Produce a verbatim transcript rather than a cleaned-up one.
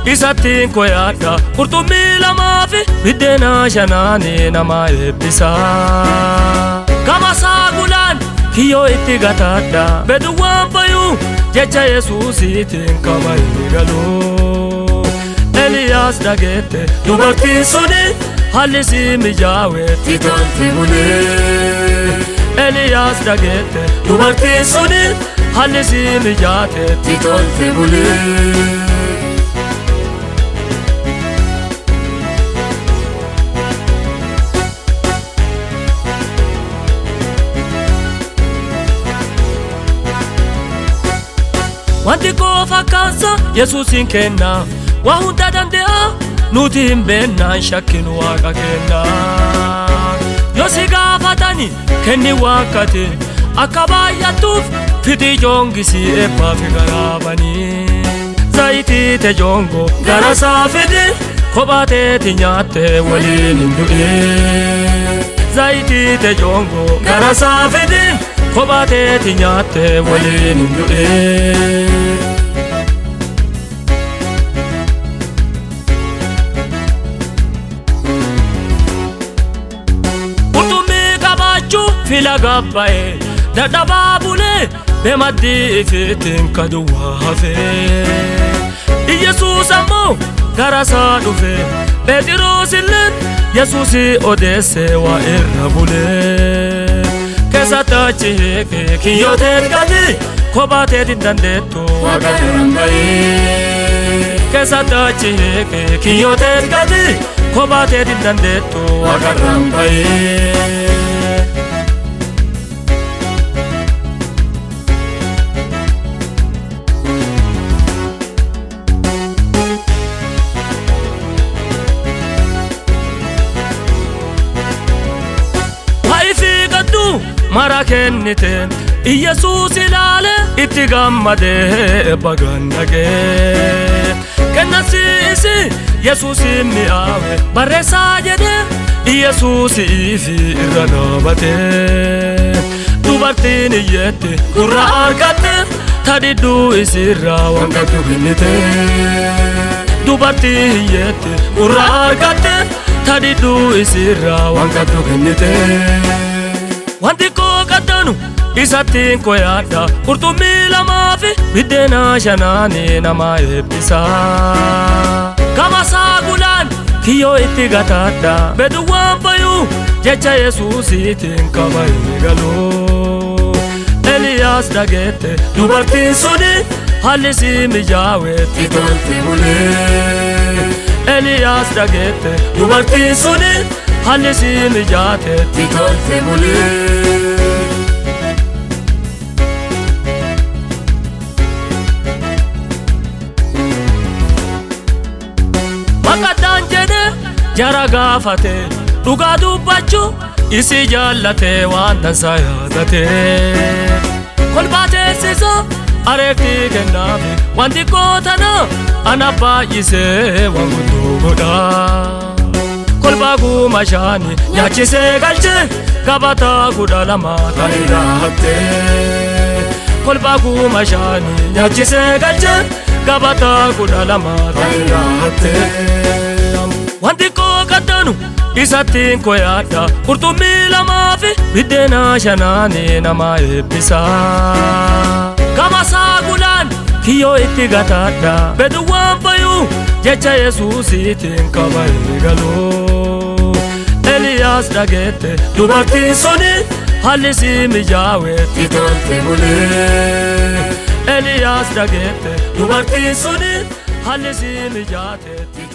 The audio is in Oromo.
isattiin koyaadha qurxummii lamaa fi biddeena shanaanii nama eebbisa gama saagulaan kiyyoo itti gataadha beduwwaan bayuu jecha Yesuusiitiin qaba eegaluu Eliyaas dhageette dubartiin suni hallisi mijaaweetti tolti bulee Eliyaas dhageette dubartiin suni hallisi mijaateetti tolti bulee wanti kofa kansa Yesuusin kenna waa hunda danda'a nuti hin beennaan shakkinu waaqa kenna yoo si gaafatani kenni waaqate akka baay'atuuf fiti joongisi eebbaaf garaabanii zayitii te joongo garasaa fidi kophateeti nyaatte waliin hin du'e zayitii te joongo garasaa fidi kophateeti nyaatte waliin hin du'e fila gabbae dadhabaa bulee beemaddii ifiitiin kaduwaa hafee Yesuus ammoo garasaa dhufe Phexros illee Yesuusi odeesse waa irra bulee keessatti achi hiikee kiyyooteet gadi kophateetiin dandeettu waaqa duraan bahee keessatti achi hiikee kiyyooteet gadi kophateetiin dandeettu waaqa duraan bahee mara kennite Yesuus ilaale itti gammadee bagannagee kennasiisi Yesuusin mi'aawe barreessaa jedhee Yesuus ifi irra dhaabatee dubartiin iyyette gurra argatte tadidduu isirraa waan qabdu kennite dubartiin iyyette gurra argatte tadidduu isirraa waan qabdu kennite wanti koo qaddanu isattiin koyaadha qurxummii lamaa fi biddeena shanaanii nama eebbisa gama saagulaan kiyyoo itti gataadha beduwwaan bayuu jecha Yesuusiitiin qaba eegaluu Eliyaas dhageette dubartiin suni hallisi mijaaweetti tolti bulee Eliyaas dhageette dubartiin suni hallisi mijaateetti tolti bulee maqaddaan jedhe jara gaafate dhugaa dubbachuu isi jaallate waan dansaa yaadate kolbaa teessisa areeftii kennaafi wanti kootana ana baay'isee waan guddoo godhaa kolbaa guuma shaani nyaachisee galche gabataa kudha lama ta'irraa hattee kolbaa guuma shaani nyaachisee galche gabataa kudha lama ta'irraa hattee wanti koo qaddanu isattiin koyaadha qurxummii lamaa fi biddeena shanaanii nama eebbisa gama saagulaan kiyyoo itti gataadha beduwwaan bayuu jecha Yesuusiitiin qaba eegaluu Eliyaas dhageette dubartiin suni hallisi mijaaweetti tolti bulee Eliyaas dhageette dubartiin suni hallisi mijaateetti